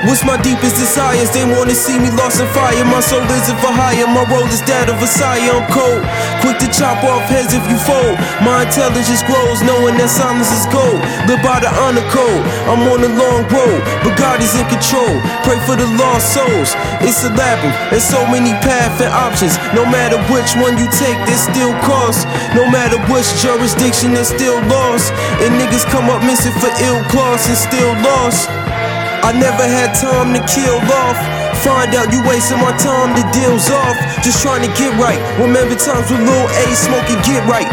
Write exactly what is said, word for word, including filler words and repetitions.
What's my deepest desires? They wanna see me lost in fire. My soul isn't for hire, my role is that of a sire. I'm cold, quick to chop off heads if you fold. My intelligence grows, knowing that silence is gold. Live by the honor code, I'm on a long road, but God is in control. Pray for the lost souls. It's a labyrinth, there's so many paths and options. No matter which one you take, there's still cost. No matter which jurisdiction, there's still lost. And niggas come up missing for ill class and still lost. I never had time to kill off. Find out you wasting my time, the deal's off. Just trying to get right. Remember times with Lil A smoking get right.